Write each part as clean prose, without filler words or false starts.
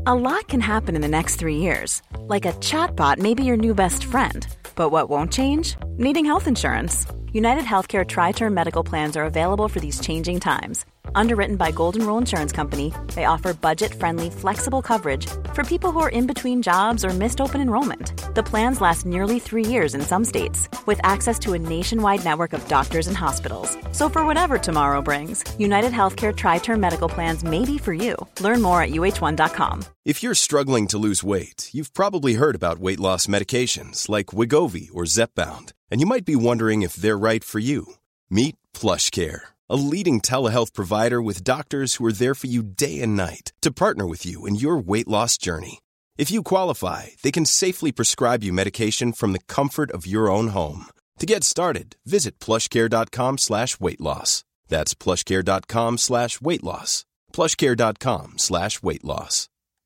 A lot can happen in the next 3 years. Like a chatbot may be your new best friend. But what won't change? Needing health insurance. United Healthcare Tri-Term Medical Plans are available for these changing times. Underwritten by Golden Rule Insurance Company, they offer budget-friendly, flexible coverage for people who are in between jobs or missed open enrollment. The plans last nearly 3 years in some states, with access to a nationwide network of doctors and hospitals. So for whatever tomorrow brings, United Healthcare Tri-Term Medical Plans may be for you. Learn more at uh1.com. If you're struggling to lose weight, you've probably heard about weight loss medications like Wegovy or Zepbound, and you might be wondering if they're right for you. Meet PlushCare, a leading telehealth provider with doctors who are there for you day and night to partner with you in your weight loss journey. If you qualify, they can safely prescribe you medication from the comfort of your own home. To get started, visit plushcare.com/weight-loss. That's plushcare.com/weight-loss. plushcare.com/weight-loss.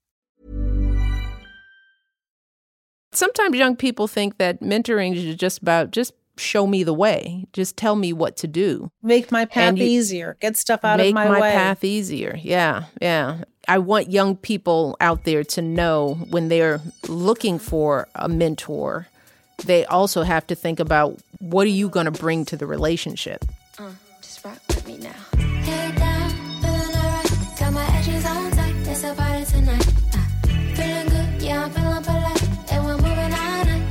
Sometimes young people think that mentoring is just about just show me the way. Just tell me what to do. Make my path easier. Get stuff out of my way. Make my path easier. Yeah. I want young people out there to know when they're looking for a mentor, they also have to think about what are you going to bring to the relationship. Just rock with me now. Head down, feeling alright. Got my edges on tight. It's about it tonight. Feeling good, yeah, I'm feeling polite. And we're moving on it.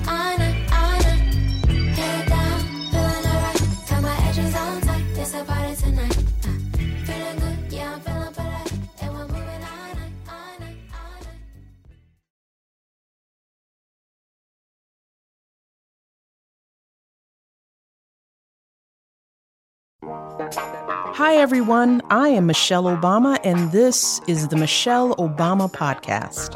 Head down, feeling alright. Got my edges on tight. It's about it tonight. Feeling good, yeah, I'm feeling polite. And we're moving on it. Hi, everyone. I am Michelle Obama, and this is the Michelle Obama Podcast.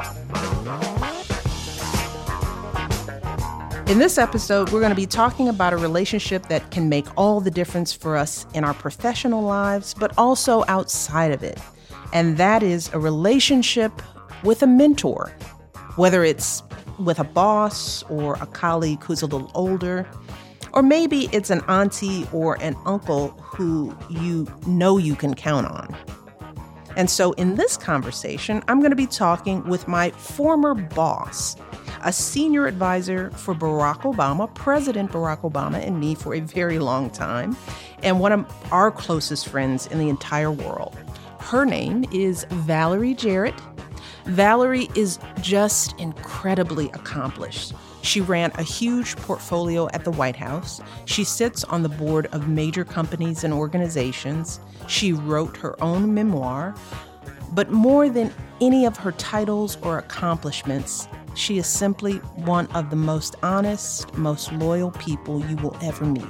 In this episode, we're going to be talking about a relationship that can make all the difference for us in our professional lives, but also outside of it. And that is a relationship with a mentor, whether it's with a boss or a colleague who's a little older, or maybe it's an auntie or an uncle who you know you can count on. And so in this conversation, I'm going to be talking with my former boss, a senior advisor for Barack Obama, President Barack Obama, and me for a very long time, and one of our closest friends in the entire world. Her name is Valerie Jarrett. Valerie is just incredibly accomplished. She ran a huge portfolio at the White House. She sits on the board of major companies and organizations. She wrote her own memoir. But more than any of her titles or accomplishments, she is simply one of the most honest, most loyal people you will ever meet.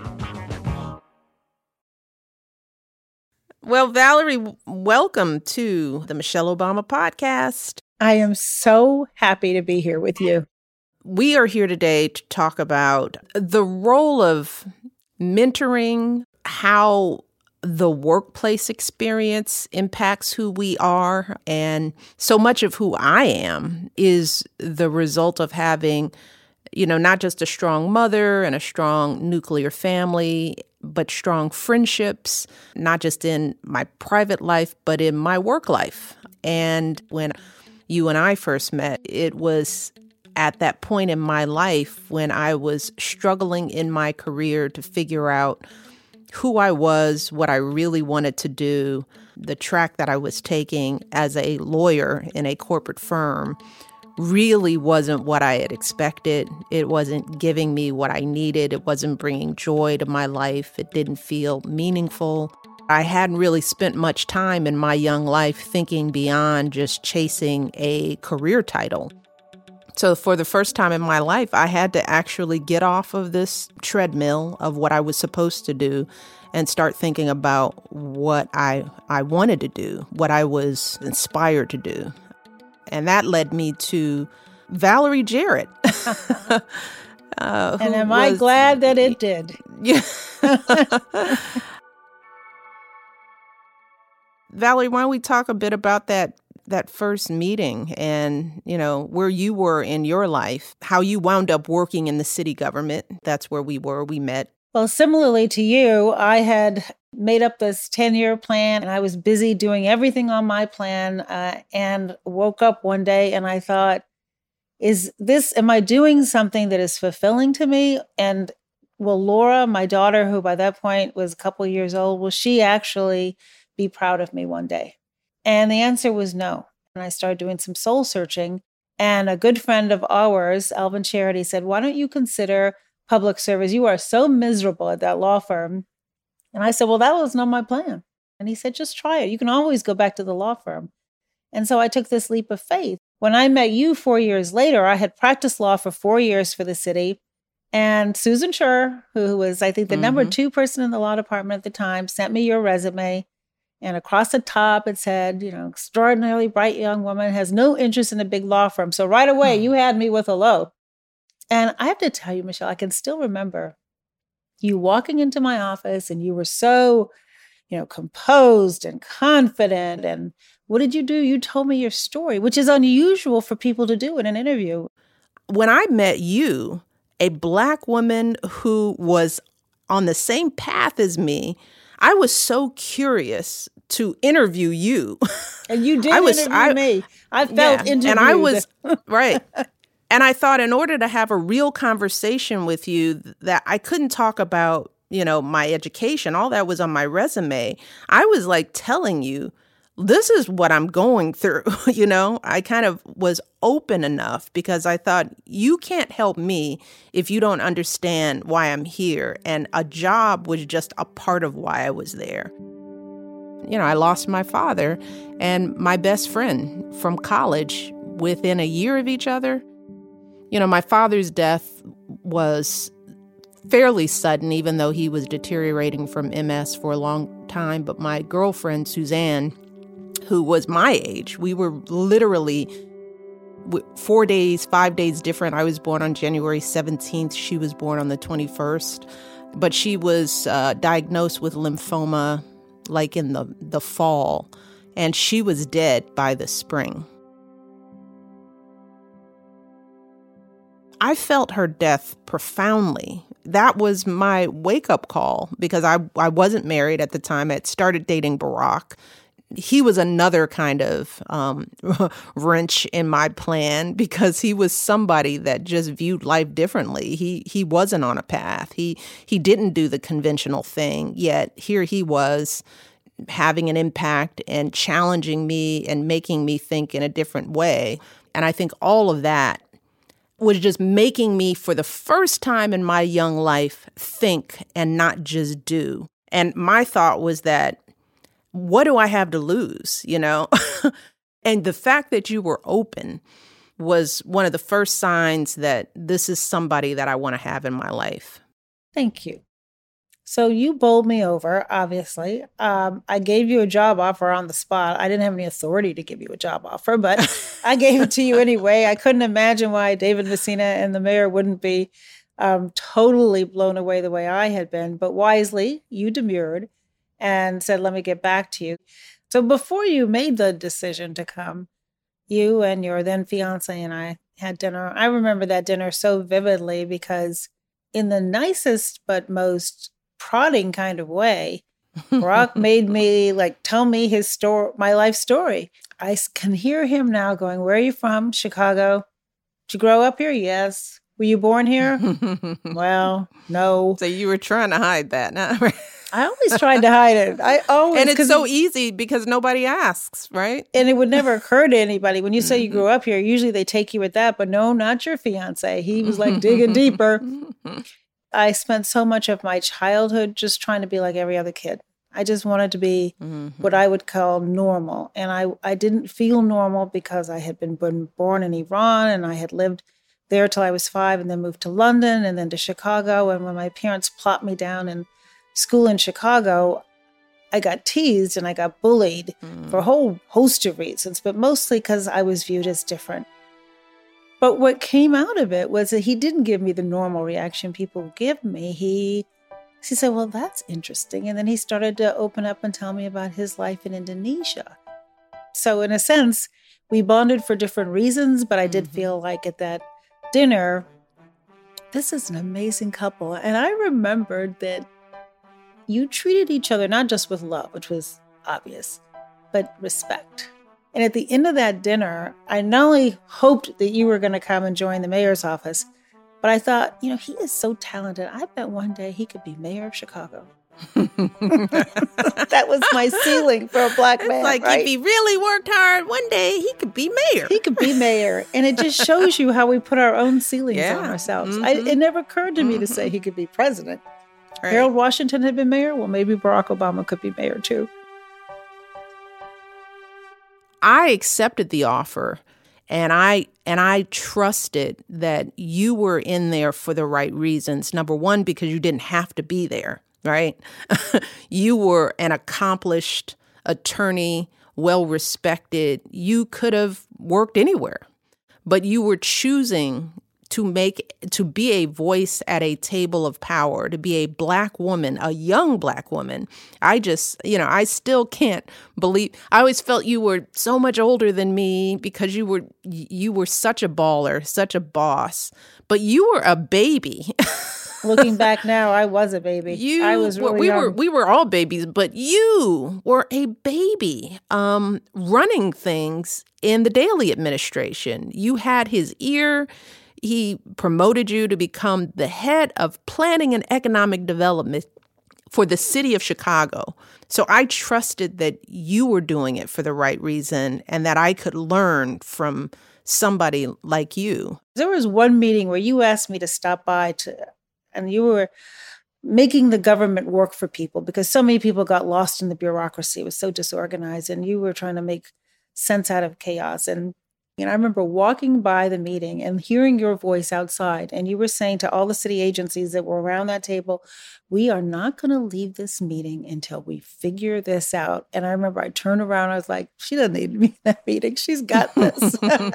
Well, Valerie, welcome to the Michelle Obama Podcast. I am so happy to be here with you. We are here today to talk about the role of mentoring, how the workplace experience impacts who we are. And so much of who I am is the result of having, not just a strong mother and a strong nuclear family, but strong friendships, not just in my private life, but in my work life. And when you and I first met, it was at that point in my life when I was struggling in my career to figure out who I was, what I really wanted to do. The track that I was taking as a lawyer in a corporate firm really wasn't what I had expected. It wasn't giving me what I needed. It wasn't bringing joy to my life. It didn't feel meaningful. I hadn't really spent much time in my young life thinking beyond just chasing a career title. So for the first time in my life, I had to actually get off of this treadmill of what I was supposed to do and start thinking about what I wanted to do, what I was inspired to do. And that led me to Valerie Jarrett. And am I glad that it did? Yeah. Valerie, why don't we talk a bit about that first meeting and, where you were in your life, how you wound up working in the city government. That's where we met. Well, similarly to you, I had made up this 10-year plan, and I was busy doing everything on my plan, and woke up one day and I thought, am I doing something that is fulfilling to me? And will Laura, my daughter, who by that point was a couple years old, will she actually be proud of me one day? And the answer was no. And I started doing some soul searching. And a good friend of ours, Alvin Charity, said, why don't you consider public service? You are so miserable at that law firm. And I said, well, that was not my plan. And he said, just try it. You can always go back to the law firm. And so I took this leap of faith. When I met you 4 years later, I had practiced law for 4 years for the city. And Susan Scher, who was, I think, the number 2 person in the law department at the time, sent me your resume. And across the top, it said, extraordinarily bright young woman, has no interest in a big law firm. So right away, you had me with a low. And I have to tell you, Michelle, I can still remember you walking into my office and you were so, composed and confident. And what did you do? You told me your story, which is unusual for people to do in an interview. When I met you, a Black woman who was on the same path as me, I was so curious to interview you. And you did interview me. I felt interviewed. And I was, right. And I thought in order to have a real conversation with you that I couldn't talk about, my education, all that was on my resume. I was like telling you, this is what I'm going through. I kind of was open enough because I thought you can't help me if you don't understand why I'm here. And a job was just a part of why I was there. I lost my father and my best friend from college within a year of each other. My father's death was fairly sudden, even though he was deteriorating from MS for a long time. But my girlfriend, Suzanne, who was my age, we were literally 5 days different. I was born on January 17th. She was born on the 21st. But she was diagnosed with lymphoma like in the fall, and she was dead by the spring. I felt her death profoundly. That was my wake-up call because I wasn't married at the time. I had started dating Barack. He was another kind of wrench in my plan because he was somebody that just viewed life differently. He wasn't on a path. He didn't do the conventional thing, yet here he was having an impact and challenging me and making me think in a different way. And I think all of that was just making me, for the first time in my young life, think and not just do. And my thought was that, what do I have to lose, And the fact that you were open was one of the first signs that this is somebody that I want to have in my life. Thank you. So you bowled me over, obviously. I gave you a job offer on the spot. I didn't have any authority to give you a job offer, but I gave it to you anyway. I couldn't imagine why David Messina and the mayor wouldn't be totally blown away the way I had been. But wisely, you demurred and said, let me get back to you. So before you made the decision to come, you and your then fiance and I had dinner. I remember that dinner so vividly because in the nicest but most prodding kind of way, Barack made me tell me his story, my life story. I can hear him now going, where are you from? Chicago. Did you grow up here? Yes. Were you born here? Well, no. So you were trying to hide that, huh? I always tried to hide it. And it's so easy because nobody asks, right? And it would never occur to anybody. When you say you grew up here, usually they take you at that, but no, not your fiance. He was digging deeper. I spent so much of my childhood just trying to be like every other kid. I just wanted to be what I would call normal. And I didn't feel normal because I had been born in Iran and I had lived there till I was 5 and then moved to London and then to Chicago. And when my parents plopped me down in school in Chicago, I got teased and I got bullied for a whole host of reasons, but mostly because I was viewed as different. But what came out of it was that he didn't give me the normal reaction people give me. He said, well, that's interesting. And then he started to open up and tell me about his life in Indonesia. So in a sense, we bonded for different reasons, but I did feel like at that dinner, this is an amazing couple. And I remembered that, you treated each other not just with love, which was obvious, but respect. And at the end of that dinner, I not only hoped that you were going to come and join the mayor's office, but I thought, he is so talented. I bet one day he could be mayor of Chicago. That was my ceiling for a Black man. It's like, right? if he really worked hard, one day he could be mayor. He could be mayor. And it just shows you how we put our own ceilings on ourselves. It never occurred to me to say he could be president. Right. Harold Washington had been mayor. Well, maybe Barack Obama could be mayor too. I accepted the offer, and I trusted that you were in there for the right reasons. Number one, because you didn't have to be there, right? You were an accomplished attorney, well-respected. You could have worked anywhere, but you were choosing to be a voice at a table of power, to be a Black woman, a young Black woman. I still can't believe. I always felt you were so much older than me because you were such a baller, such a boss, but you were a baby. Looking back now, I was a baby. I was really young. We were all babies, but you were a baby running things in the Daley administration. You had his ear. He promoted you to become the head of planning and economic development for the city of Chicago. So I trusted that you were doing it for the right reason and that I could learn from somebody like you. There was one meeting where you asked me to stop by and you were making the government work for people because so many people got lost in the bureaucracy. It was so disorganized, and you were trying to make sense out of chaos. And I remember walking by the meeting and hearing your voice outside, and you were saying to all the city agencies that were around that table, we are not going to leave this meeting until we figure this out. And I remember I turned around, I was like, she doesn't need me in that meeting. She's got this.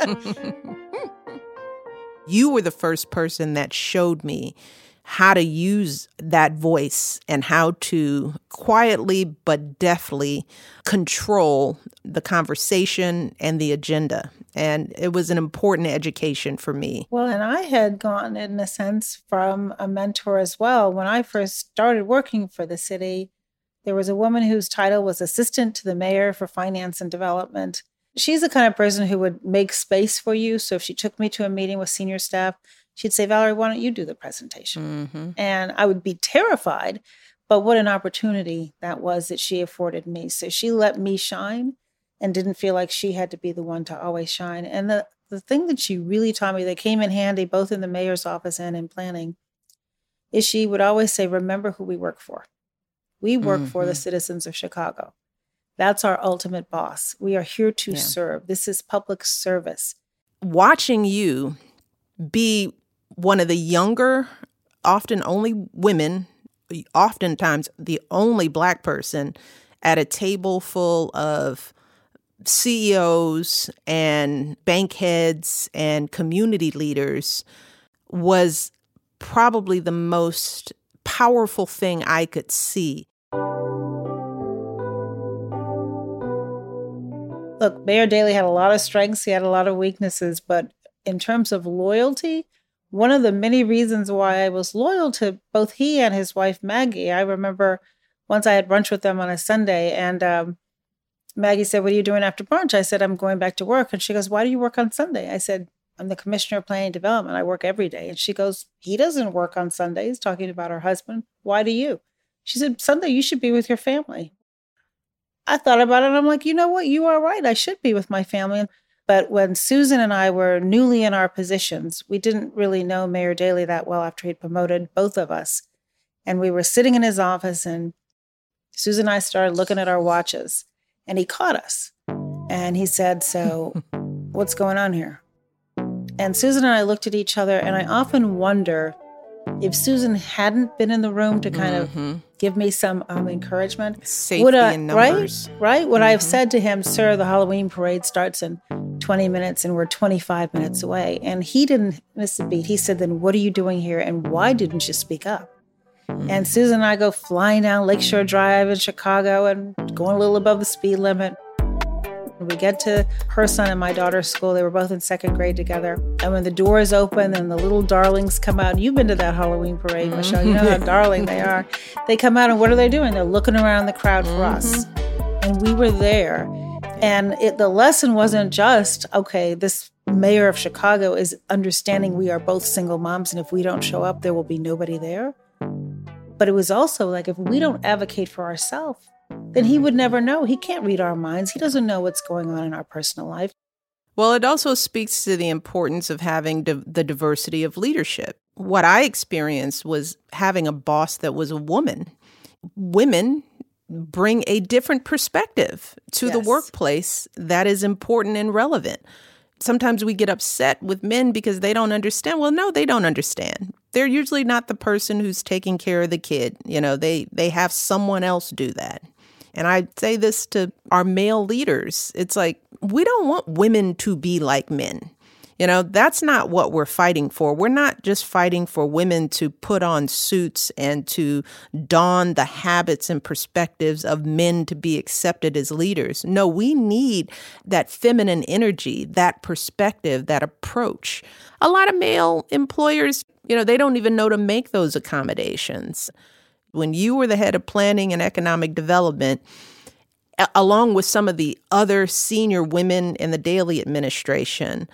You were the first person that showed me how to use that voice and how to quietly but deftly control the conversation and the agenda. And it was an important education for me. Well, and I had gone, in a sense, from a mentor as well. When I first started working for the city, there was a woman whose title was Assistant to the Mayor for Finance and Development. She's the kind of person who would make space for you. So if she took me to a meeting with senior staff, she'd say, Valerie, why don't you do the presentation? Mm-hmm. And I would be terrified, but what an opportunity that was that she afforded me. So she let me shine and didn't feel like she had to be the one to always shine. And the thing that she really taught me that came in handy, both in the mayor's office and in planning, is she would always say, remember who we work for. We work for the citizens of Chicago. That's our ultimate boss. We are here to serve. This is public service. Watching you be one of the younger, often only women, oftentimes the only Black person at a table full of CEOs and bank heads and community leaders was probably the most powerful thing I could see. Look, Mayor Daley had a lot of strengths. He had a lot of weaknesses. But in terms of loyalty, one of the many reasons why I was loyal to both he and his wife, Maggie, I remember once I had brunch with them on a Sunday, and Maggie said, what are you doing after brunch? I said, I'm going back to work. And she goes, why do you work on Sunday? I said, I'm the commissioner of planning and development. I work every day. And she goes, he doesn't work on Sundays, talking about her husband. Why do you? She said, Sunday, you should be with your family. I thought about it, and I'm like, you know what? You are right. I should be with my family. But when Susan and I were newly in our positions, we didn't really know Mayor Daley that well after he'd promoted both of us. And we were sitting in his office, and Susan and I started looking at our watches, and he caught us. And he said, so what's going on here? And Susan and I looked at each other, and I often wonder if Susan hadn't been in the room to kind of give me some encouragement. Safety in numbers. Right? Would I have said to him, sir, the Halloween parade starts in 20 minutes and we're 25 minutes away. And he didn't miss a beat. He said, then what are you doing here? And why didn't you speak up? And Susan and I go flying down Lakeshore Drive in Chicago and going a little above the speed limit. We get to her son and my daughter's school. They were both in second grade together. And when the doors open and the little darlings come out, you've been to that Halloween parade, Michelle. You know how darling they are. They come out and what are they doing? They're looking around the crowd for us. And we were there. And the lesson wasn't just, okay, this mayor of Chicago is understanding we are both single moms, and if we don't show up, there will be nobody there. But it was also like, if we don't advocate for ourselves, then he would never know. He can't read our minds. He doesn't know what's going on in our personal life. Well, it also speaks to the importance of having the diversity of leadership. What I experienced was having a boss that was a woman. Women bring a different perspective to the workplace that is important and relevant. Sometimes we get upset with men because they don't understand. Well, no, they don't understand. They're usually not the person who's taking care of the kid. You know, they have someone else do that. And I say this to our male leaders. It's like, we don't want women to be like men. You know, that's not what we're fighting for. We're not just fighting for women to put on suits and to don the habits and perspectives of men to be accepted as leaders. No, we need that feminine energy, that perspective, that approach. A lot of male employers, you know, they don't even know to make those accommodations. When you were the head of planning and economic development, along with some of the other senior women in the Daley administration,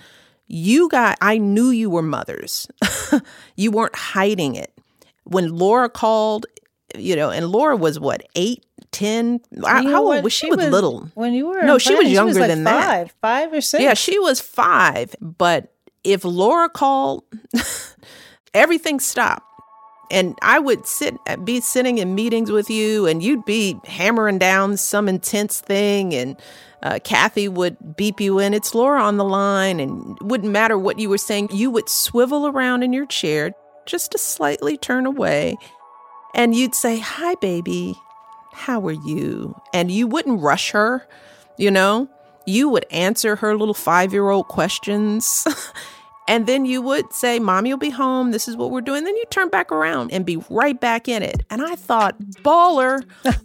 I knew you were mothers. You weren't hiding it. When Laura called, you know, and Laura was what, 8, 10? How old was she? She was little. When you were No, she was younger she was like than that. 5 or 6. Yeah, she was 5. But if Laura called, everything stopped. And I would be sitting in meetings with you, and you'd be hammering down some intense thing, and Kathy would beep you in, it's Laura on the line, and it wouldn't matter what you were saying. You would swivel around in your chair just to slightly turn away, and you'd say, hi, baby, how are you? And you wouldn't rush her, you know? You would answer her little 5-year-old questions. And then you would say, Mommy will be home. This is what we're doing. Then you turn back around and be right back in it. And I thought, baller.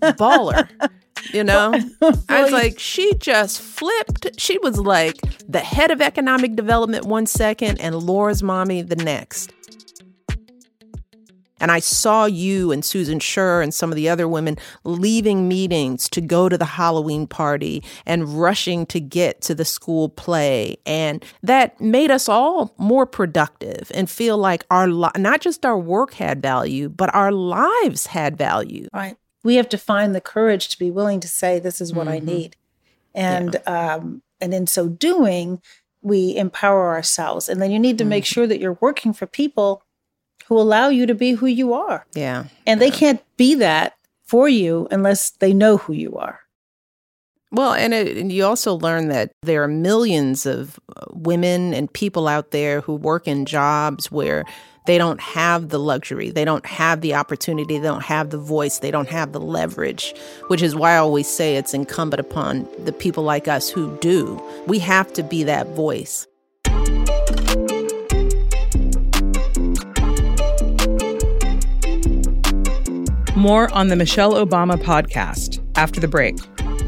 You know, I was like, she just flipped. She was like the head of economic development one second and Laura's mommy the next. And I saw you and Susan Scher and some of the other women leaving meetings to go to the Halloween party and rushing to get to the school play. And that made us all more productive and feel like not just our work had value, but our lives had value. Right. We have to find the courage to be willing to say, this is what I need. And in so doing, we empower ourselves. And then you need to make sure that you're working for people who allow you to be who you are. Yeah. And they can't be that for you unless they know who you are. Well, and you also learn that there are millions of women and people out there who work in jobs where they don't have the luxury, they don't have the opportunity, they don't have the voice, they don't have the leverage, which is why I always say it's incumbent upon the people like us who do. We have to be that voice. More on the Michelle Obama podcast after the break.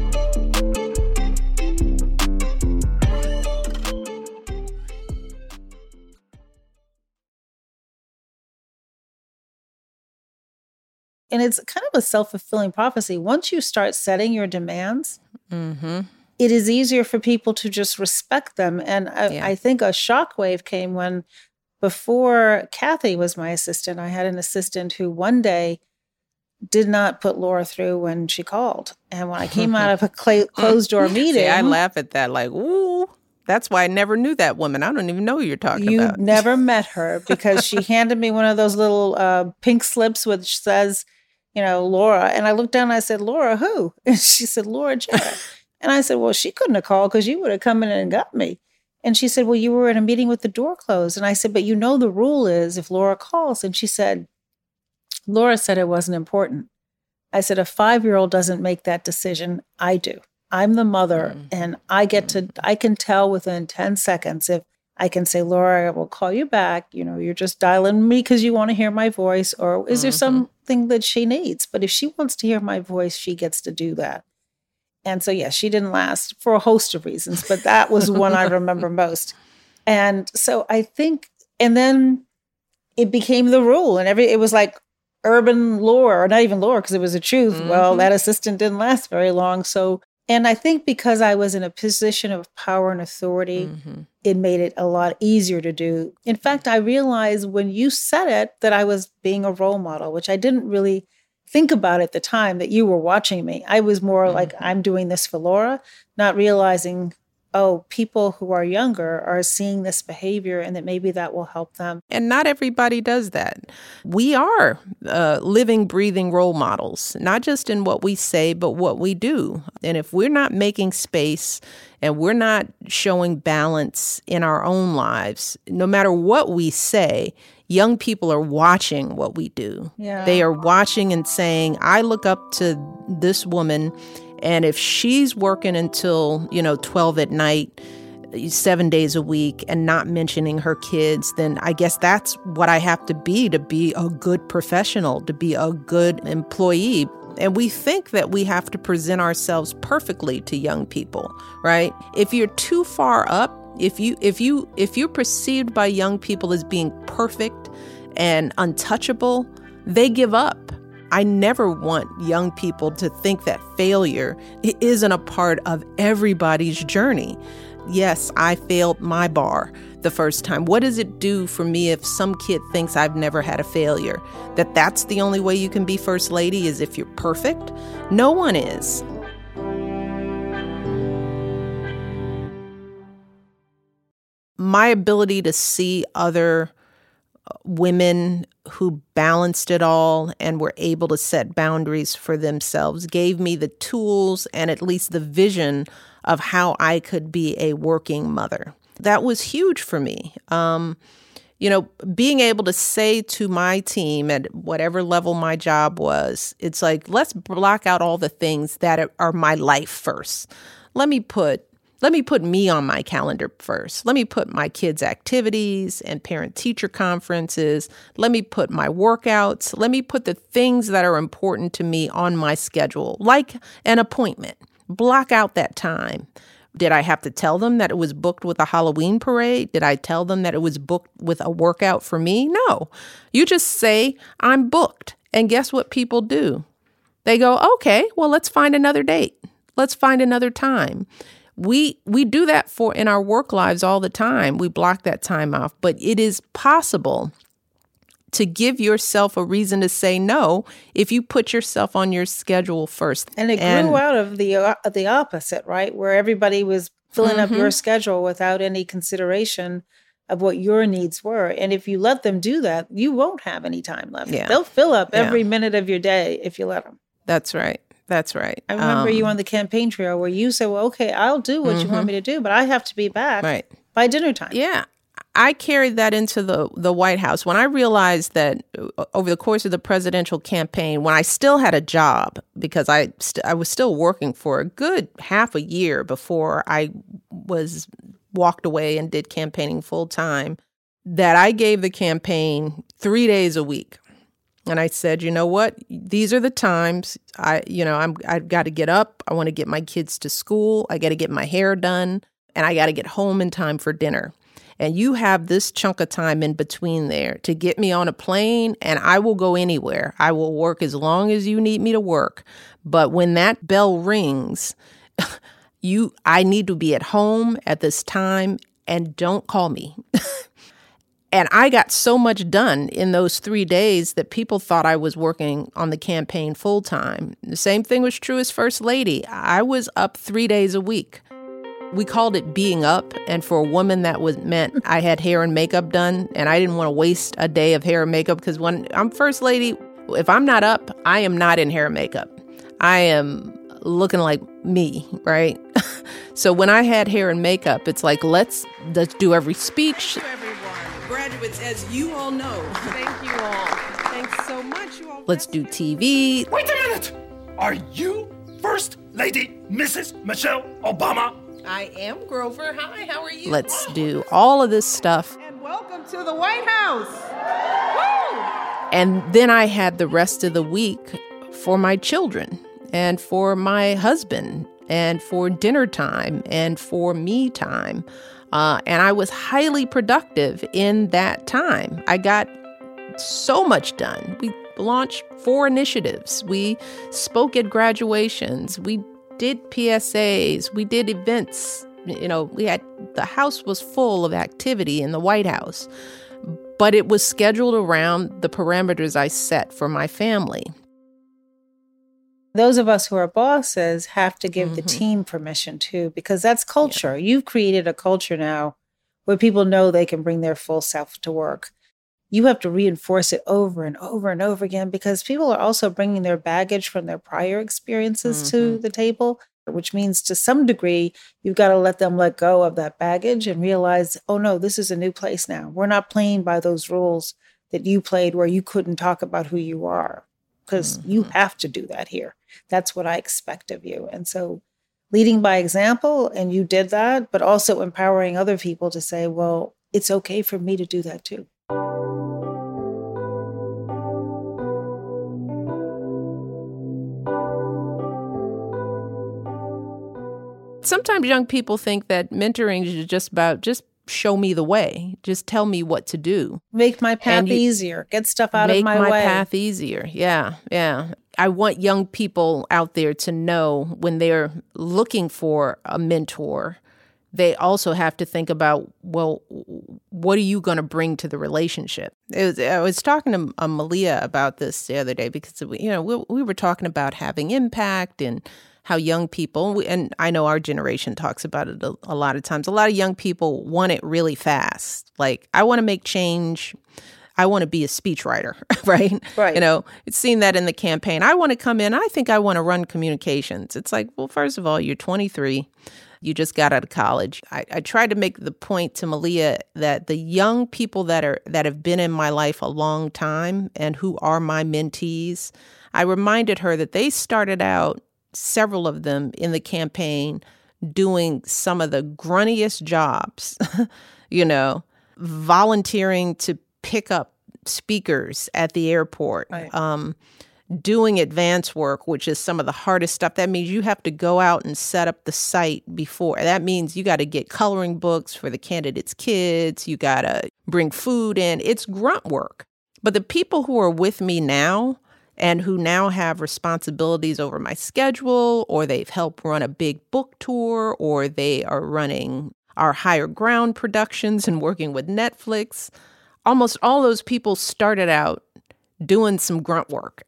And it's kind of a self-fulfilling prophecy. Once you start setting your demands, it is easier for people to just respect them. And I think a shockwave came when, before Kathy was my assistant, I had an assistant who one day did not put Laura through when she called. And when I came out of a closed door meeting. See, I laugh at that like, ooh, that's why I never knew that woman. I don't even know who you're talking about. You never met her because she handed me one of those little pink slips which says, you know, Laura. And I looked down and I said, Laura, who? And she said, Laura Jarrett. And I said, well, she couldn't have called because you would have come in and got me. And she said, well, you were in a meeting with the door closed. And I said, but you know the rule is if Laura calls. And she said, Laura said it wasn't important. I said, a 5-year-old doesn't make that decision. I do. I'm the mother, and I can tell within 10 seconds if I can say, Laura, I will call you back. You know, you're just dialing me because you want to hear my voice, or is there something that she needs? But if she wants to hear my voice, she gets to do that. And so, yes, she didn't last for a host of reasons, but that was one I remember most. And so I think, and then it became the rule, and it was like urban lore, or not even lore, because it was the truth. Mm-hmm. Well, that assistant didn't last very long. So, and I think because I was in a position of power and authority, it made it a lot easier to do. In fact, I realized when you said it that I was being a role model, which I didn't really think about at the time, that you were watching me. I was more like, I'm doing this for Laura, not realizing, oh, people who are younger are seeing this behavior and that maybe that will help them. And not everybody does that. We are living, breathing role models, not just in what we say, but what we do. And if we're not making space and we're not showing balance in our own lives, no matter what we say, young people are watching what we do. Yeah. They are watching and saying, I look up to this woman, and if she's working until, 12 at night, 7 days a week, and not mentioning her kids, then I guess that's what I have to be a good professional, to be a good employee. And we think that we have to present ourselves perfectly to young people, right? If you're too far up, if you're perceived by young people as being perfect and untouchable, they give up. I never want young people to think that failure isn't a part of everybody's journey. Yes, I failed my bar the first time. What does it do for me if some kid thinks I've never had a failure? That's the only way you can be first lady is if you're perfect? No one is. My ability to see other women who balanced it all and were able to set boundaries for themselves gave me the tools and at least the vision of how I could be a working mother. That was huge for me. Being able to say to my team at whatever level my job was, it's like, let's block out all the things that are my life first. Let me put me on my calendar first. Let me put my kids' activities and parent-teacher conferences. Let me put my workouts. Let me put the things that are important to me on my schedule, like an appointment. Block out that time. Did I have to tell them that it was booked with a Halloween parade? Did I tell them that it was booked with a workout for me? No. You just say, I'm booked. And guess what people do? They go, okay, well, let's find another date. Let's find another time. We do that in our work lives all the time. We block that time off, but it is possible to give yourself a reason to say no if you put yourself on your schedule first. And it grew out of the opposite, right? Where everybody was filling up your schedule without any consideration of what your needs were. And if you let them do that, you won't have any time left. Yeah. They'll fill up every minute of your day if you let them. That's right. That's right. I remember you on the campaign trail where you said, well, okay, I'll do what you want me to do, but I have to be back by dinner time. Yeah. I carried that into the White House. When I realized that over the course of the presidential campaign, when I still had a job, because I was still working for a good half a year before I walked away and did campaigning full time, that I gave the campaign 3 days a week. And I said, you know what? These are the times I've got to get up. I want to get my kids to school. I got to get my hair done, and I got to get home in time for dinner. And you have this chunk of time in between there to get me on a plane, and I will go anywhere. I will work as long as you need me to work. But when that bell rings, I need to be at home at this time, and don't call me. And I got so much done in those 3 days that people thought I was working on the campaign full time. The same thing was true as First Lady. I was up 3 days a week. We called it being up. And for a woman, that meant I had hair and makeup done. And I didn't want to waste a day of hair and makeup because when I'm First Lady, if I'm not up, I am not in hair and makeup. I am looking like me, right? So when I had hair and makeup, it's like, let's do every speech. Graduates, as you all know. Thank you all. Thanks so much. You all. Let's do TV. Wait a minute! Are you First Lady Mrs. Michelle Obama? I am, Grover. Hi, how are you? Let's do all of this stuff. And welcome to the White House. Woo! And then I had the rest of the week for my children and for my husband. and for dinner time and for me time. And I was highly productive in that time. I got so much done. We launched 4 initiatives. We spoke at graduations. We did PSAs. We did events. The house was full of activity in the White House, but it was scheduled around the parameters I set for my family. Those of us who are bosses have to give the team permission too, because that's culture. Yeah. You've created a culture now where people know they can bring their full self to work. You have to reinforce it over and over and over again, because people are also bringing their baggage from their prior experiences to the table, which means to some degree, you've got to let them let go of that baggage and realize, oh no, this is a new place now. We're not playing by those rules that you played where you couldn't talk about who you are, because you have to do that here. That's what I expect of you. And so leading by example, and you did that, but also empowering other people to say, well, it's okay for me to do that too. Sometimes young people think that mentoring is just about just show me the way, just tell me what to do. Make my path easier, get stuff out of my way. Make my path easier, yeah. I want young people out there to know when they're looking for a mentor, they also have to think about, well, what are you going to bring to the relationship? I was talking to Malia about this the other day, because we were talking about having impact and how young people, and I know our generation talks about it a lot of times, a lot of young people want it really fast. Like, I want to make change. I want to be a speechwriter, right? Right. It's seen that in the campaign. I want to come in. I think I want to run communications. It's like, well, first of all, you're 23. You just got out of college. I tried to make the point to Malia that the young people that have been in my life a long time and who are my mentees, I reminded her that they started out, several of them in the campaign, doing some of the gruntiest jobs, volunteering to pick up speakers at the airport, right. Doing advance work, which is some of the hardest stuff. That means you have to go out and set up the site before. That means you got to get coloring books for the candidates' kids. You got to bring food in. It's grunt work. But the people who are with me now and who now have responsibilities over my schedule, or they've helped run a big book tour, or they are running our Higher Ground productions and working with Netflix, almost all those people started out doing some grunt work.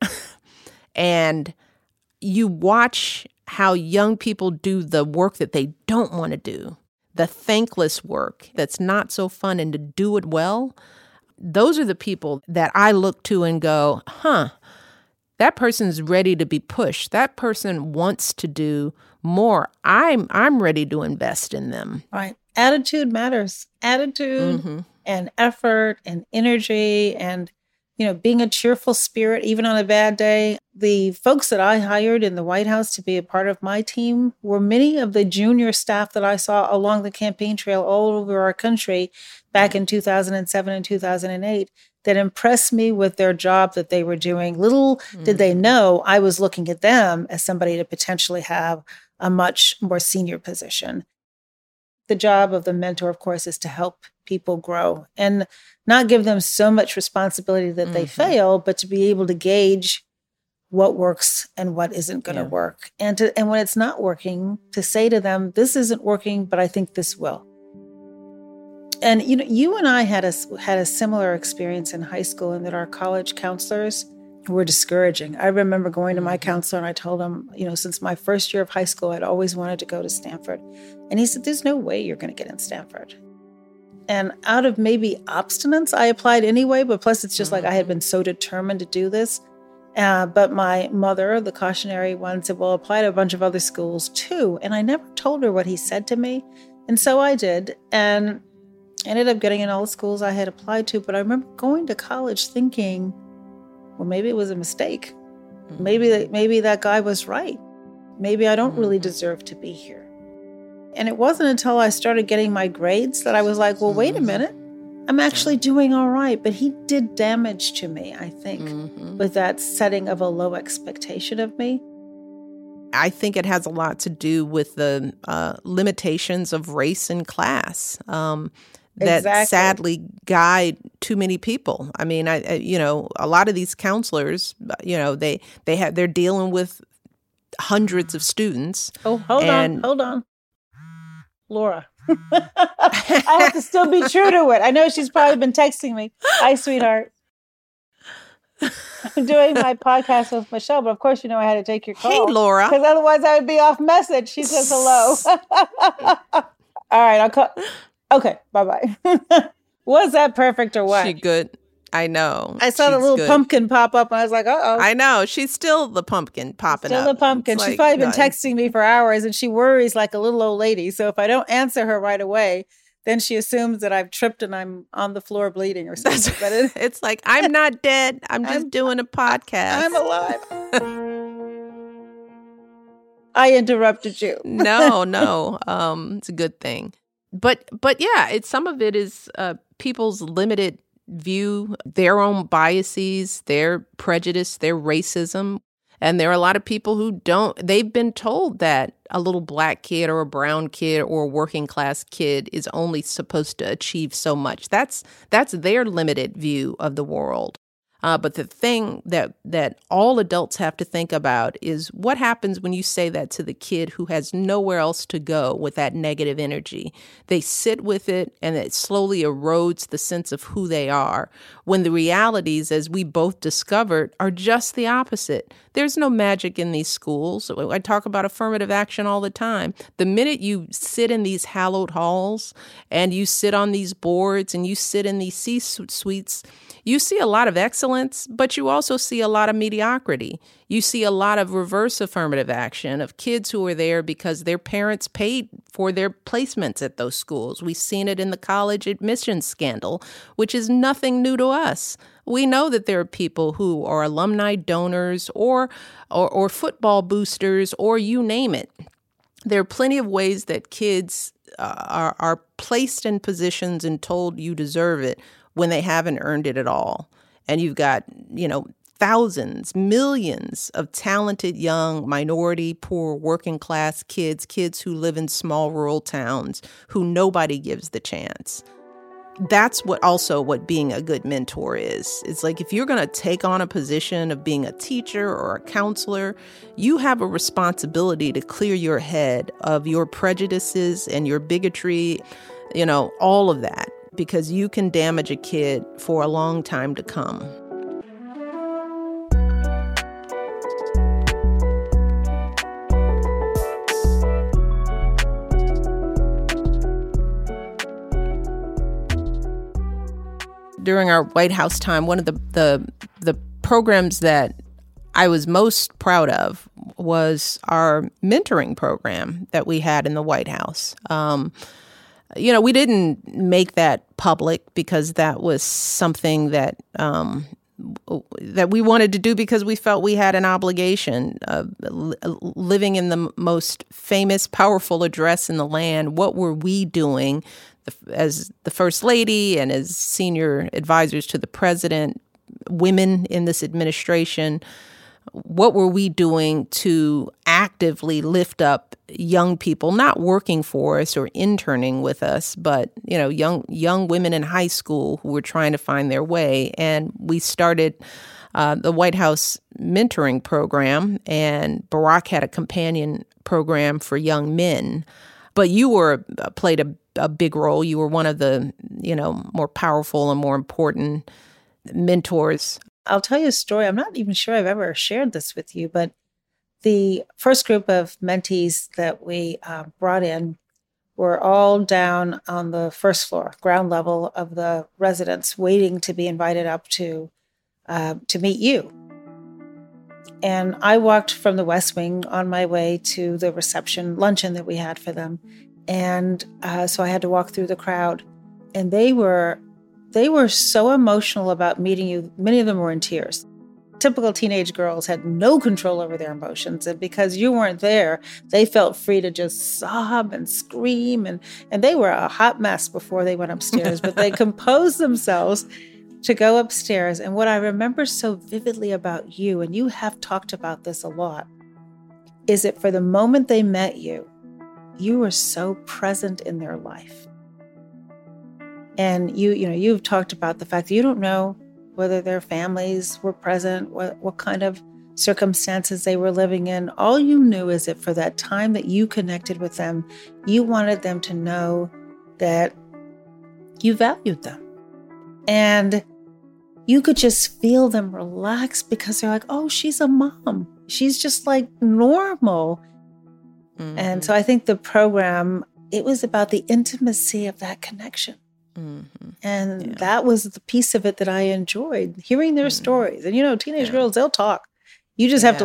And you watch how young people do the work that they don't want to do, the thankless work that's not so fun, and to do it well. Those are the people that I look to and go, that person's ready to be pushed. That person wants to do more. I'm ready to invest in them. Right. Attitude matters. Attitude and effort and energy and, being a cheerful spirit, even on a bad day. The folks that I hired in the White House to be a part of my team were many of the junior staff that I saw along the campaign trail all over our country back in 2007 and 2008 that impressed me with their job that they were doing. Little did they know I was looking at them as somebody to potentially have a much more senior position. The job of the mentor, of course, is to help people grow and not give them so much responsibility that they fail, but to be able to gauge what works and what isn't going to work. And when it's not working, to say to them, this isn't working, but I think this will. And you and I had a similar experience in high school, in that our college counselors were discouraging. I remember going to my counselor and I told him, since my first year of high school, I'd always wanted to go to Stanford. And he said, there's no way you're going to get in Stanford. And out of maybe obstinance, I applied anyway, but plus it's just like I had been so determined to do this. But my mother, the cautionary one, said, well, apply to a bunch of other schools too. And I never told her what he said to me. And so I did. And ended up getting in all the schools I had applied to. But I remember going to college thinking, well, maybe it was a mistake. Maybe that guy was right. Maybe I don't really deserve to be here. And it wasn't until I started getting my grades that I was like, well, wait a minute. I'm actually doing all right. But he did damage to me, I think, with that setting of a low expectation of me. I think it has a lot to do with the limitations of race and class that sadly guide too many people. I mean, a lot of these counselors, they're dealing with hundreds of students. Oh, hold on. Laura. I have to still be true to it. I know she's probably been texting me. Hi, sweetheart. I'm doing my podcast with Michelle, but of course, I had to take your call. Hey, Laura. Because otherwise I would be off message. She says hello. All right, I'll call. Okay, bye-bye. Was that perfect or what? She good. I know. I saw the little pumpkin pop up, and I was like, uh-oh. I know. She's still the pumpkin popping up. Still the pumpkin. She's probably been texting me for hours, and she worries like a little old lady. So if I don't answer her right away, then she assumes that I've tripped and I'm on the floor bleeding or something. But it's like, I'm not dead. I'm just doing a podcast. I'm alive. I interrupted you. No. It's a good thing. But yeah, some of it is people's limited view, their own biases, their prejudice, their racism. And there are a lot of people who they've been told that a little black kid or a brown kid or a working class kid is only supposed to achieve so much. That's their limited view of the world. But the thing that all adults have to think about is what happens when you say that to the kid who has nowhere else to go with that negative energy. They sit with it, and it slowly erodes the sense of who they are, when the realities, as we both discovered, are just the opposite. There's no magic in these schools. I talk about affirmative action all the time. The minute you sit in these hallowed halls and you sit on these boards and you sit in these C-suites, you see a lot of excellence, but you also see a lot of mediocrity. You see a lot of reverse affirmative action of kids who are there because their parents paid for their placements at those schools. We've seen it in the college admissions scandal, which is nothing new to us. We know that there are people who are alumni donors or football boosters or you name it. There are plenty of ways that kids are placed in positions and told you deserve it when they haven't earned it at all. And you've got, thousands, millions of talented young minority, poor, working class kids who live in small rural towns who nobody gives the chance. That's what being a good mentor is. It's like if you're going to take on a position of being a teacher or a counselor, you have a responsibility to clear your head of your prejudices and your bigotry, all of that. Because you can damage a kid for a long time to come. During our White House time, one of the programs that I was most proud of was our mentoring program that we had in the White House. We didn't make that public because that was something that we wanted to do because we felt we had an obligation. Living in the most famous, powerful address in the land, what were we doing as the First Lady and as senior advisors to the president, women in this administration? What were we doing to actively lift up young people, not working for us or interning with us, but, young women in high school who were trying to find their way? And we started the White House mentoring program, and Barack had a companion program for young men. But you played a big role. You were one of the, more powerful and more important mentors. I'll tell you a story. I'm not even sure I've ever shared this with you, but the first group of mentees that we brought in were all down on the first floor, ground level of the residence, waiting to be invited up to meet you. And I walked from the West Wing on my way to the reception luncheon that we had for them. And so I had to walk through the crowd. And they were so emotional about meeting you. Many of them were in tears. Typical teenage girls had no control over their emotions. And because you weren't there, they felt free to just sob and scream. And they were a hot mess before they went upstairs. But they composed themselves to go upstairs. And what I remember so vividly about you, and you have talked about this a lot, is that for the moment they met you, you were so present in their life. And you've talked about the fact that you don't know whether their families were present, what kind of circumstances they were living in. All you knew is that for that time that you connected with them, you wanted them to know that you valued them. And you could just feel them relax because they're like, oh, she's a mom. She's just like normal. Mm-hmm. And so I think the program, it was about the intimacy of that connection. Mm-hmm. And that was the piece of it that I enjoyed, hearing their stories. And, teenage girls, they'll talk. You just have to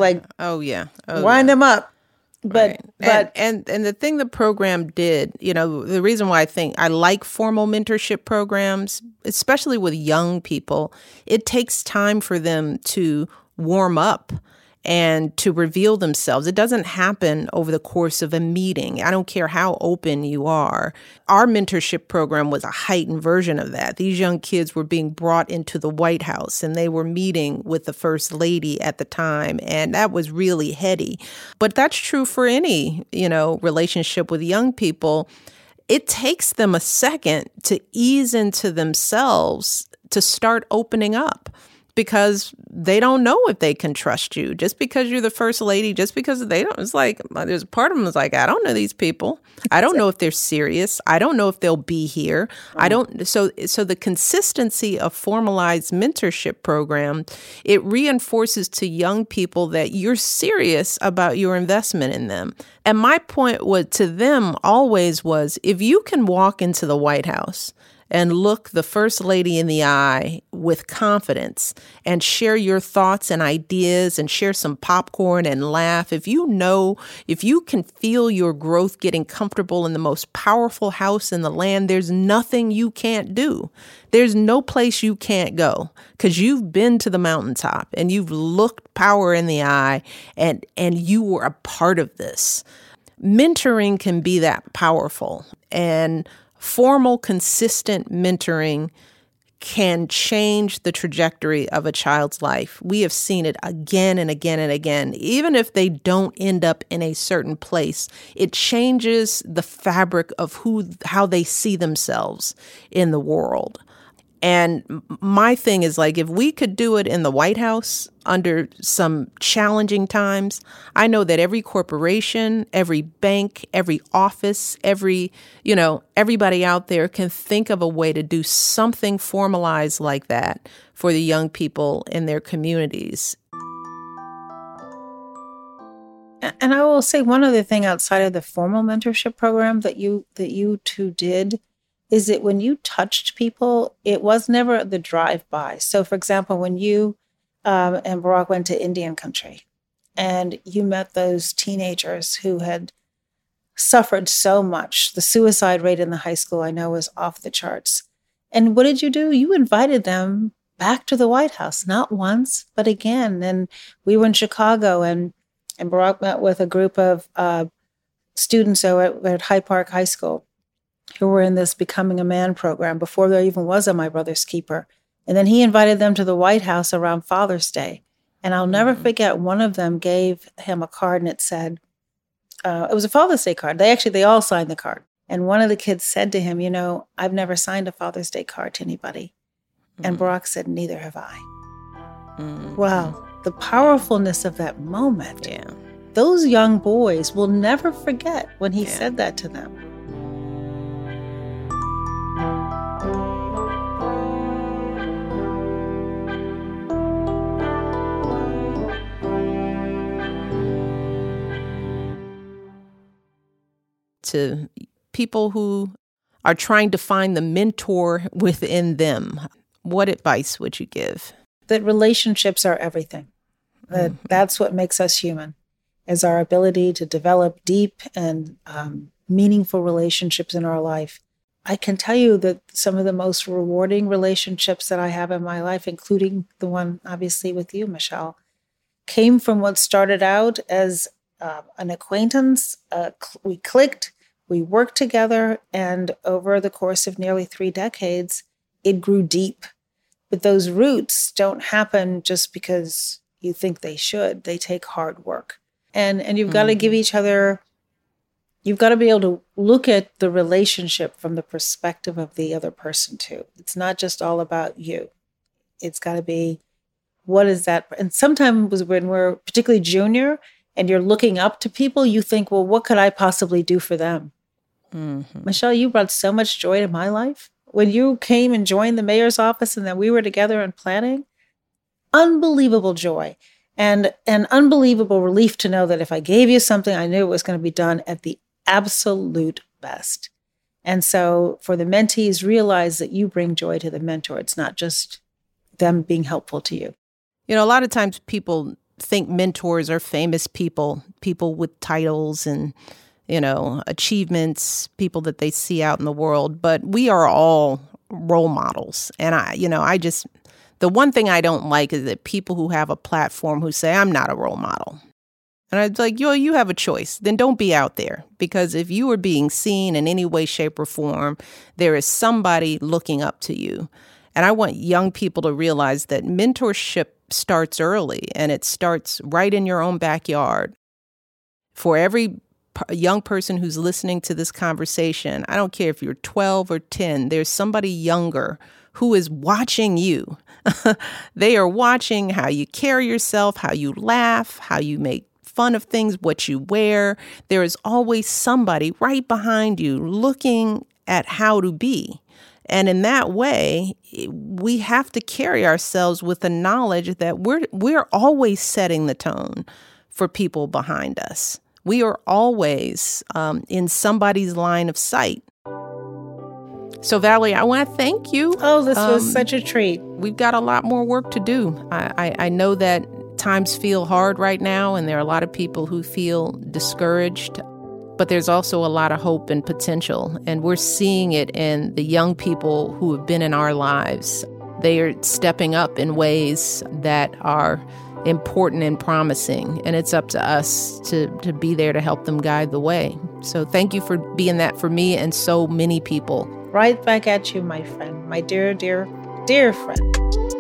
wind them up. But and the thing the program did, the reason why I think I like formal mentorship programs, especially with young people, it takes time for them to warm up and to reveal themselves. It doesn't happen over the course of a meeting. I don't care how open you are. Our mentorship program was a heightened version of that. These young kids were being brought into the White House, and they were meeting with the First Lady at the time, and that was really heady. But that's true for any, relationship with young people. It takes them a second to ease into themselves, to start opening up, because they don't know if they can trust you. Just because you're the First Lady, just because they don't, it's like, there's a part of them that's like, I don't know these people. I don't know if they're serious. I don't know if they'll be here. So the consistency of formalized mentorship program, it reinforces to young people that you're serious about your investment in them. And my point to them always was, if you can walk into the White House and look the First Lady in the eye with confidence and share your thoughts and ideas and share some popcorn and laugh, if you can feel your growth getting comfortable in the most powerful house in the land, there's nothing you can't do. There's no place you can't go, because you've been to the mountaintop and you've looked power in the eye and you were a part of this. Mentoring can be that powerful, and formal, consistent mentoring can change the trajectory of a child's life. We have seen it again and again and again. Even if they don't end up in a certain place, it changes the fabric of how they see themselves in the world. And my thing is, like, if we could do it in the White House under some challenging times, I know that every corporation, every bank, every office, everybody out there can think of a way to do something formalized like that for the young people in their communities. And I will say one other thing outside of the formal mentorship program that you two did is that when you touched people, it was never the drive-by. So, for example, when you and Barack went to Indian country and you met those teenagers who had suffered so much, the suicide rate in the high school, I know, was off the charts. And what did you do? You invited them back to the White House, not once, but again. And we were in Chicago, and Barack met with a group of students at Hyde Park High School who were in this Becoming a Man program before there even was a My Brother's Keeper. And then he invited them to the White House around Father's Day. And I'll never forget, one of them gave him a card, and it said, it was a Father's Day card. They all signed the card. And one of the kids said to him, I've never signed a Father's Day card to anybody. And Barack said, neither have I. Wow. The powerfulness of that moment. Yeah. Those young boys will never forget when he said that to them. To people who are trying to find the mentor within them, what advice would you give? That relationships are everything. That's what makes us human, is our ability to develop deep and meaningful relationships in our life. I can tell you that some of the most rewarding relationships that I have in my life, including the one obviously with you, Michelle, came from what started out as an acquaintance. We clicked, we worked together, and over the course of nearly 3 decades, it grew deep. But those roots don't happen just because you think they should. They take hard work. And you've got to give each other, you've got to be able to look at the relationship from the perspective of the other person too. It's not just all about you. It's got to be, what is that? And sometimes when we're particularly junior and you're looking up to people, you think, well, what could I possibly do for them? Mm-hmm. Michelle, you brought so much joy to my life. When you came and joined the mayor's office and then we were together in planning, unbelievable joy and an unbelievable relief to know that if I gave you something, I knew it was going to be done at the absolute best. And so for the mentees, realize that you bring joy to the mentor. It's not just them being helpful to you. You know, a lot of times people think mentors are famous people with titles and, you know, achievements, people that they see out in the world. But we are all role models. And the one thing I don't like is that people who have a platform who say, I'm not a role model. And I was like, you have a choice. Then don't be out there. Because if you are being seen in any way, shape, or form, there is somebody looking up to you. And I want young people to realize that mentorship starts early, and it starts right in your own backyard. For every young person who's listening to this conversation, I don't care if you're 12 or 10, there's somebody younger who is watching you. They are watching how you carry yourself, how you laugh, how you make fun of things, what you wear. There is always somebody right behind you looking at how to be. And in that way, we have to carry ourselves with the knowledge that we're always setting the tone for people behind us. We are always in somebody's line of sight. So, Valerie, I want to thank you. Oh, this was such a treat. We've got a lot more work to do. I know that times feel hard right now, and there are a lot of people who feel discouraged. But there's also a lot of hope and potential, and we're seeing it in the young people who have been in our lives. They are stepping up in ways that are important and promising, and it's up to us to be there to help them guide the way. So thank you for being that for me and so many people. Right back at you, my friend, my dear, dear, dear friend.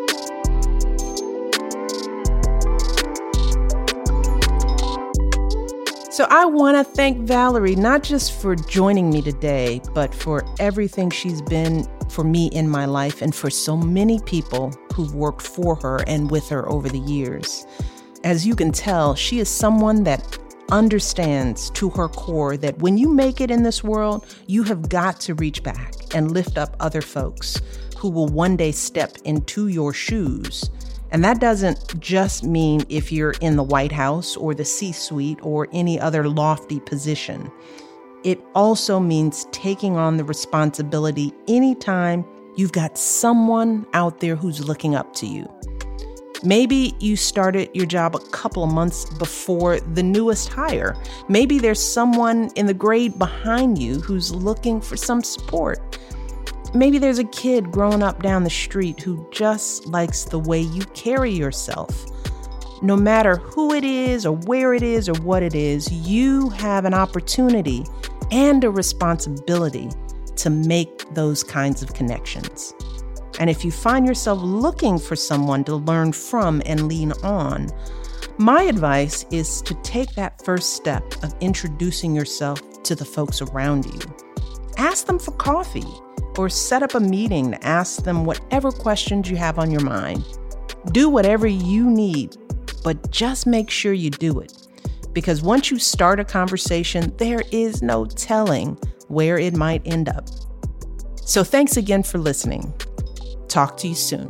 So I want to thank Valerie, not just for joining me today, but for everything she's been for me in my life and for so many people who've worked for her and with her over the years. As you can tell, she is someone that understands to her core that when you make it in this world, you have got to reach back and lift up other folks who will one day step into your shoes. And that doesn't just mean if you're in the White House or the C-suite or any other lofty position. It also means taking on the responsibility anytime you've got someone out there who's looking up to you. Maybe you started your job a couple of months before the newest hire. Maybe there's someone in the grade behind you who's looking for some support. Maybe there's a kid growing up down the street who just likes the way you carry yourself. No matter who it is or where it is or what it is, you have an opportunity and a responsibility to make those kinds of connections. And if you find yourself looking for someone to learn from and lean on, my advice is to take that first step of introducing yourself to the folks around you. Ask them for coffee or set up a meeting to ask them whatever questions you have on your mind. Do whatever you need, but just make sure you do it. Because once you start a conversation, there is no telling where it might end up. So thanks again for listening. Talk to you soon.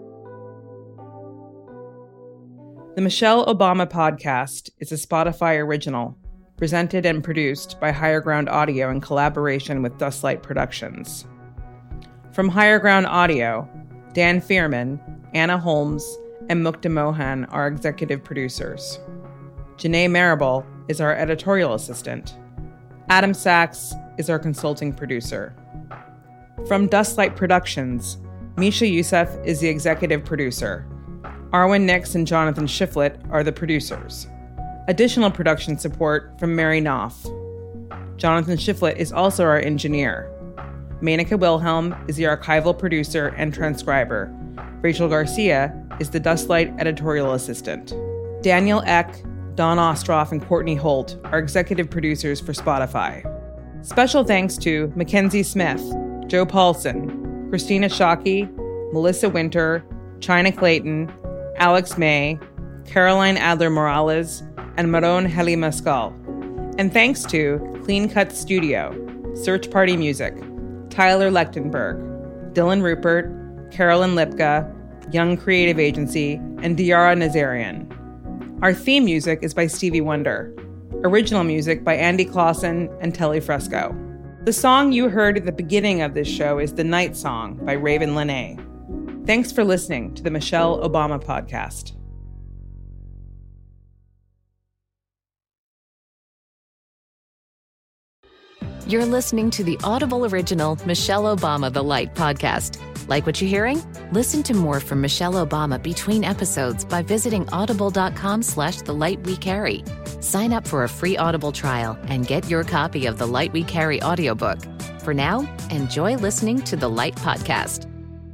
The Michelle Obama Podcast is a Spotify original, presented and produced by Higher Ground Audio in collaboration with Dustlight Productions. From Higher Ground Audio, Dan Fearman, Anna Holmes, and Mukta Mohan are executive producers. Janae Marable is our editorial assistant. Adam Sachs is our consulting producer. From Dustlight Productions, Misha Youssef is the executive producer. Arwen Nix and Jonathan Shiflett are the producers. Additional production support from Mary Knopf. Jonathan Shiflett is also our engineer. Menaka Wilhelm is the archival producer and transcriber. Rachel Garcia is the Dustlight editorial assistant. Daniel Eck, Don Ostroff and Courtney Holt are executive producers for Spotify. Special thanks to Mackenzie Smith, Joe Paulson, Christina Shockey, Melissa Winter, China Clayton, Alex May, Caroline Adler-Morales, and Maron Heli Mescal. And thanks to Clean Cut Studio, Search Party Music, Tyler Lechtenberg, Dylan Rupert, Carolyn Lipka, Young Creative Agency, and Diara Nazarian. Our theme music is by Stevie Wonder. Original music by Andy Clausen and Telly Fresco. The song you heard at the beginning of this show is The Night Song by Raven Lenae. Thanks for listening to the Michelle Obama Podcast. You're listening to the Audible original Michelle Obama The Light podcast. Like what you're hearing? Listen to more from Michelle Obama between episodes by visiting audible.com/thelightwecarry. Sign up for a free Audible trial and get your copy of The Light We Carry audiobook. For now, enjoy listening to The Light podcast.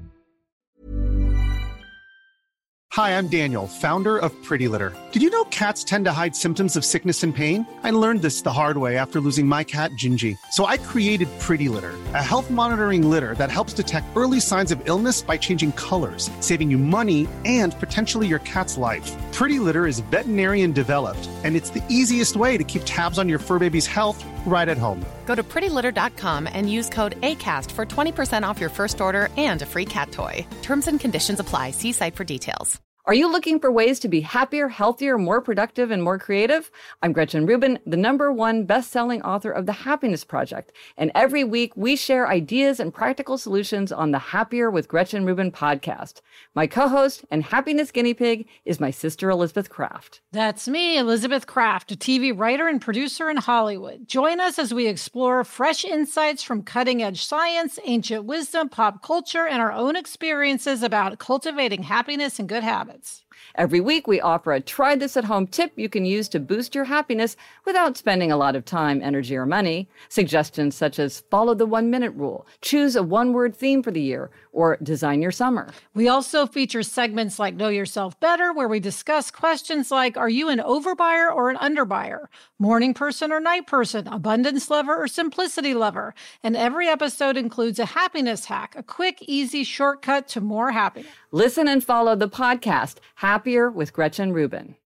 Hi, I'm Daniel, founder of Pretty Litter. Did you know cats tend to hide symptoms of sickness and pain? I learned this the hard way after losing my cat, Gingy. So I created Pretty Litter, a health monitoring litter that helps detect early signs of illness by changing colors, saving you money and potentially your cat's life. Pretty Litter is veterinarian developed, and it's the easiest way to keep tabs on your fur baby's health right at home. Go to prettylitter.com and use code ACAST for 20% off your first order and a free cat toy. Terms and conditions apply. See site for details. Are you looking for ways to be happier, healthier, more productive, and more creative? I'm Gretchen Rubin, the #1 best-selling author of The Happiness Project. And every week, we share ideas and practical solutions on the Happier with Gretchen Rubin podcast. My co-host and happiness guinea pig is my sister, Elizabeth Craft. That's me, Elizabeth Craft, a TV writer and producer in Hollywood. Join us as we explore fresh insights from cutting-edge science, ancient wisdom, pop culture, and our own experiences about cultivating happiness and good habits. Every week, we offer a try-this-at-home tip you can use to boost your happiness without spending a lot of time, energy, or money. Suggestions such as follow the 1-minute rule, choose a one-word theme for the year, or design your summer. We also feature segments like Know Yourself Better, where we discuss questions like, are you an overbuyer or an underbuyer? Morning person or night person? Abundance lover or simplicity lover? And every episode includes a happiness hack, a quick, easy shortcut to more happiness. Listen and follow the podcast, Happier with Gretchen Rubin.